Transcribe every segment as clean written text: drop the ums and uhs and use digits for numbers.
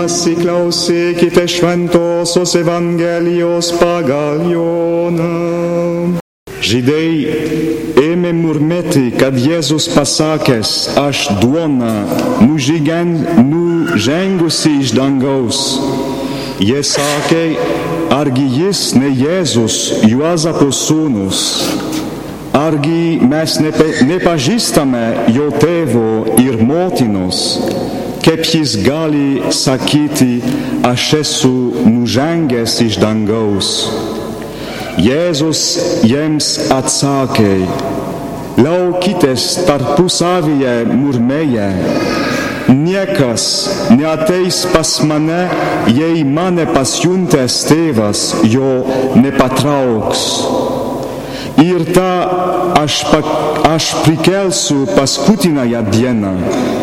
Pasiklausykite šventosios Evangelijos pagal Joną. Žydai ėmė murmėti, kad Jėzus pasakęs, aš duona, nužengusi iš dangaus. Jie sakė, argi jis ne Jėzus, Juozapo sūnus? Argi mes nepažįstame jo tėvo ir motinos? Kaip jis gali sakyti, aš esu nužengęs iš dangaus? Jėzus jiems atsakė, liaukitės tarpusavyje murmėję. Niekas neateis pas mane, jei mane pasiuntęs tėvas jo nepatrauks. Ir tą aš prikelsiu paskutinąją dieną.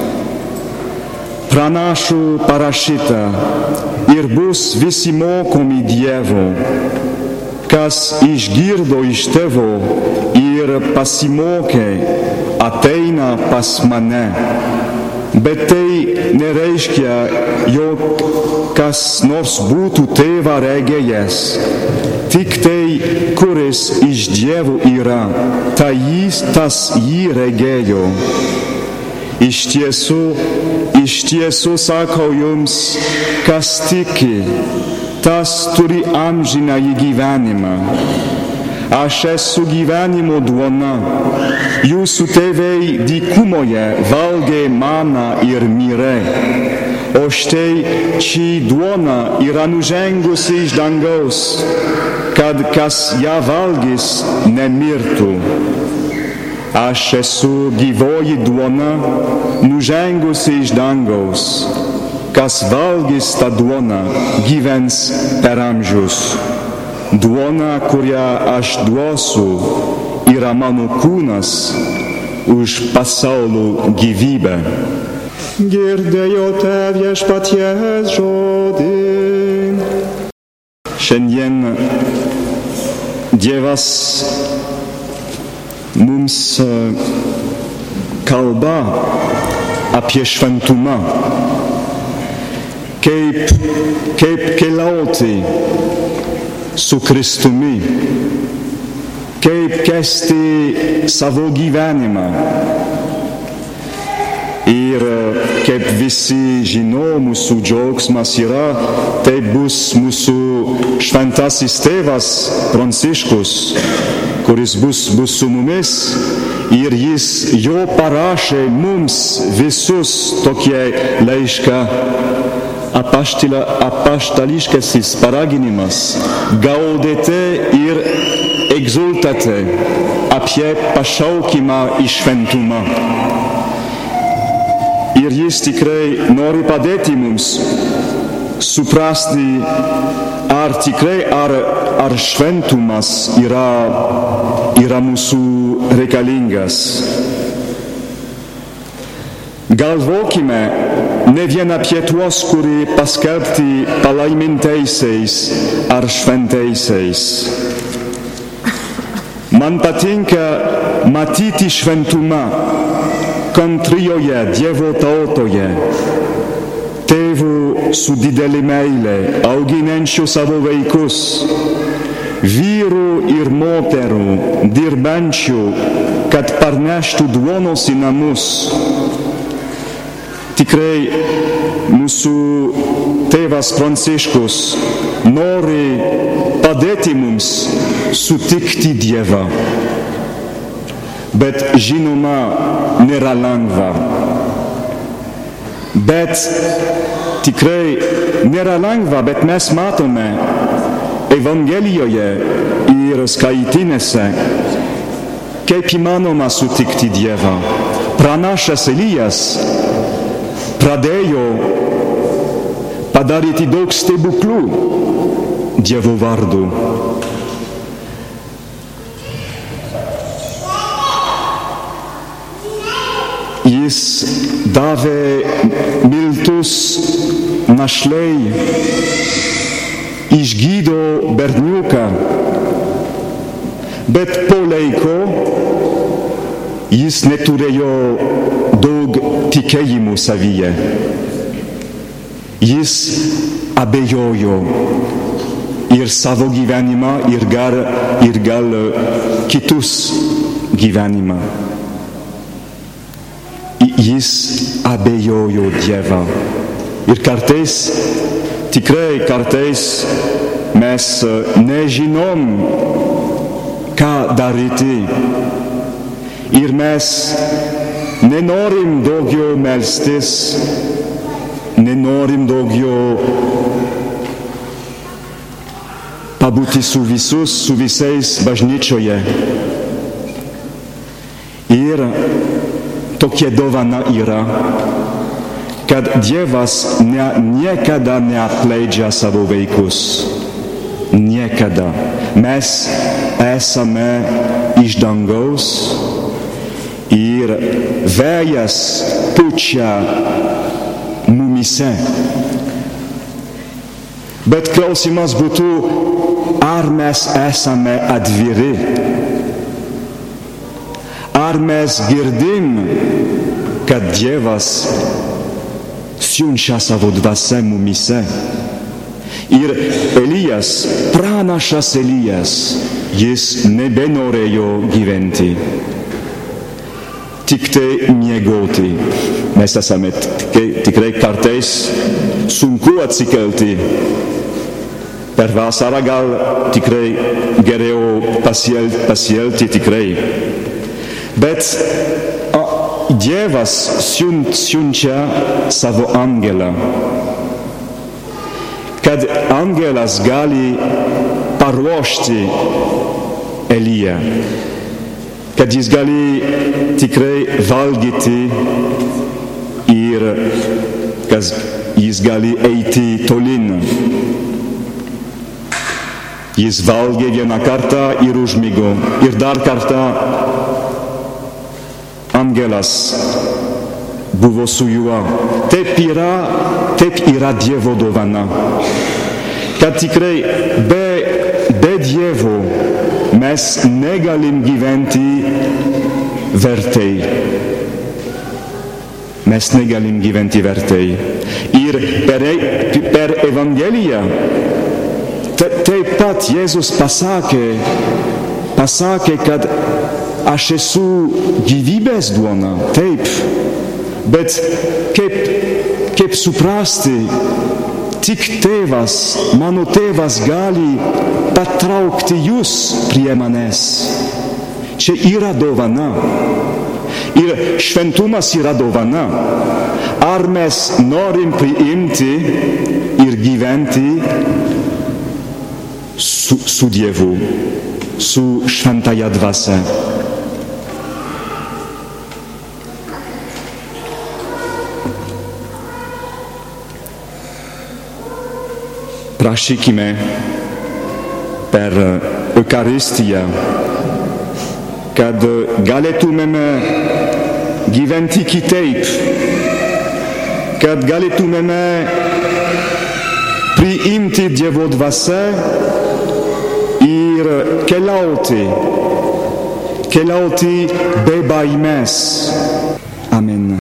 Pranašų parašyta, ir bus visi mokomi Dievo. Kas išgirdo iš tėvo ir pasimokė, ateina pas mane. Bet tai nereiškia, jog kas nors būtų tėvą regėjęs. Tik tai, kuris iš Dievo yra, tas jį regėjo. Iš tiesų sakau jums, kas tiki, tas turi amžinąjį gyvenimą. Aš esu gyvenimo duona. Jūsų tėvai dykumoje valgė maną ir mirė. O štai ši duona yra nužengusi iš dangaus, kad kas ją valgys nemirtų. Aš esu gyvoji duona, nužengusi iš dangaus. Kas valgys tą duoną, gyvens per amžius. Duona, kurią aš duosiu, yra mano kūnas už pasaulio gyvybę. Girdėjote viešpaties žodį. Šiandien Dievas mums kalba apie šventumą. Kaip keliauti su Kristumi, kaip kęsti savo gyvenimą. Ir kaip visi žino, mūsų džiaugsmas yra, tai bus mūsų šventasis tėvas Pranciškus, kuris bus su mumis. Ir jis jo parašė mums visus tokie laišką. Apaštališkasis paraginimas, gaudete ir egzultate apie pašaukimą į šventumą. Ir jis tikrai nori padėti mums suprasti, ar tikrai ar šventumas yra mūsų reikalingas. Galvokime ne vien apie tuos, kurie paskelbti palaimintaisiais ar šventaisiais. Man patinka matyti šventumą kantrioje Dievo tautoje, tėvų su didelė meile, auginančių savo vaikus, vyrų ir moterų, dirbančių, kad parneštų duonos į namus. Tikrai mūsų tėvas Pranciškus nori padėti mums sutikti Dievą. Bet žinoma, nėra lengva. Bet tikrai nėra lengva, bet mes matome Evangelijoje ir skaitinėse, kaip įmanoma sutikti Dievą. Pranašas Elijas pradėjo padaryti daug stebuklų Dievo vardu. Jis davė miltus našlei, išgydo berniuką, bet po laiko jis neturėjo daug tikėjimų savyje. Jis abejojo ir savo gyvenimą, ir gal kitus gyvenimą. Jis abejojo Dievą. Ir kartais, tikrai kartais, mes nežinom, ką daryti. Ir mes nenorim daugiau melstis, nenorim daugiau pabūti su visais bažnyčioje. Ir tokia dovana yra, kad Dievas niekada neapleidžia savo vaikus. Niekada. Mes esame iš dangaus ir vėjas pučia mumise. Bet klausimas būtų, ar mes esame atviri? Ar mes girdim, kad Dievas siunčia savo dvasią mumise? Ir Elijas, pranašas Elijas, jis nebenorėjo gyventi, tik tai miegoti. Mes esame tikrai kartais sunku atsikelti. Per vasarą gal tikrai geriau pasielgti tikrai. Bet Dievas siunčia savo angelą, kad angelas gali paruošti Eliją, kad jis gali tikrai valgyti ir kad jis gali eiti tolin. Jis valgė vieną kartą ir užmigo, ir dar kartą angelas buvo su juo. Taip yra Dievo dovana. Kad tikrai be Dievo mes negalim gyventi vertai. Mes negalim gyventi vertai. Ir per Evangeliją taip pat Jėzus pasakė, kad aš esu gyvybės duona, taip, bet kaip suprasti, tik tėvas, mano tėvas gali patraukti jūs prie manęs. Čia yra dovana. Ir šventumas yra dovana. Ar mes norim priimti ir gyventi su Dievu, su šventąja dvasia? Prašykime per Eucharistiją, kad galėtumėme gyventi kitaip, kad galėtumėme priimti Dievo dvasią ir keliauti be baimės. Amen.